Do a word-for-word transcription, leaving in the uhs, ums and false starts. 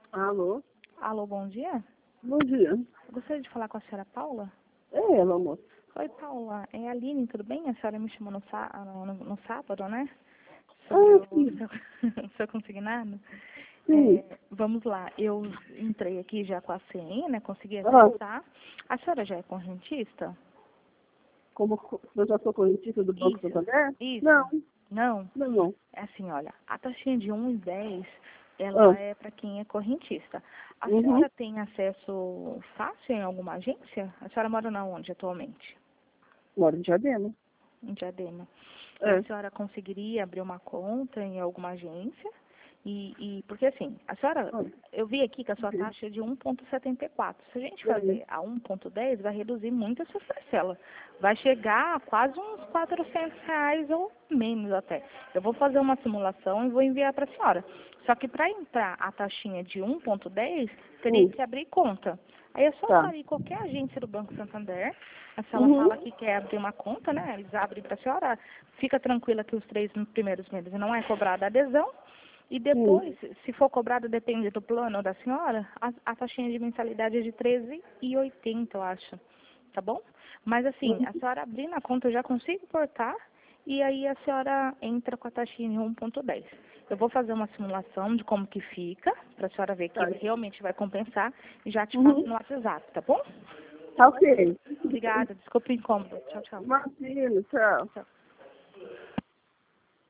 Alô? Alô, bom dia. Bom dia. Eu gostaria de falar com a senhora Paula. É ela, moça. Oi, Paula. É a Aline, tudo bem? A senhora me chamou no, sá- no, no sábado, né? Sobre Ah, o sim. seu, o seu consignado. Sim. É, vamos lá. Eu entrei aqui já com a senha, né? Consegui Ah, acessar. A senhora já é correntista? como co- eu já sou correntista do Banco Isso. Santander? Isso. Não, Não? não, não. É assim, olha, a taxinha de um e dez, Ah, ela é para quem é correntista. A uhum. senhora tem acesso fácil em alguma agência? A senhora mora na onde atualmente? Moro em Diadema. Em Diadema. E a É. senhora conseguiria abrir uma conta em alguma agência? E, e porque assim, a senhora, Ah, eu vi aqui que a sua ok. taxa é de um vírgula setenta e quatro. Se a gente É. fazer a um vírgula dez, vai reduzir muito a sua parcela. Vai chegar a quase uns quatrocentos reais ou menos até. Eu vou fazer uma simulação e vou enviar para a senhora. Só que para entrar a taxinha de um vírgula dez, teria Hum, que abrir conta. Aí é só a tá. senhora ir em qualquer agência do Banco Santander. A senhora Uhum. fala que quer abrir uma conta, né? Eles abrem para a senhora. Fica tranquila que os três primeiros meses não é cobrada adesão. E Hum, depois, se for cobrado, depende do plano da senhora, a, a taxinha de mensalidade é de treze e oitenta, eu acho. Tá bom? Mas assim, uhum. a senhora abrindo a conta, eu já consigo portar. E aí a senhora entra com a taxinha em um vírgula dez. Eu vou fazer uma simulação de como que fica, para a senhora ver que Tá. realmente vai compensar. E já te passo Uhum. no WhatsApp, tá bom? Tá ok. Obrigada, desculpa o incômodo. Tchau, tchau. Imagina, tchau. Tchau.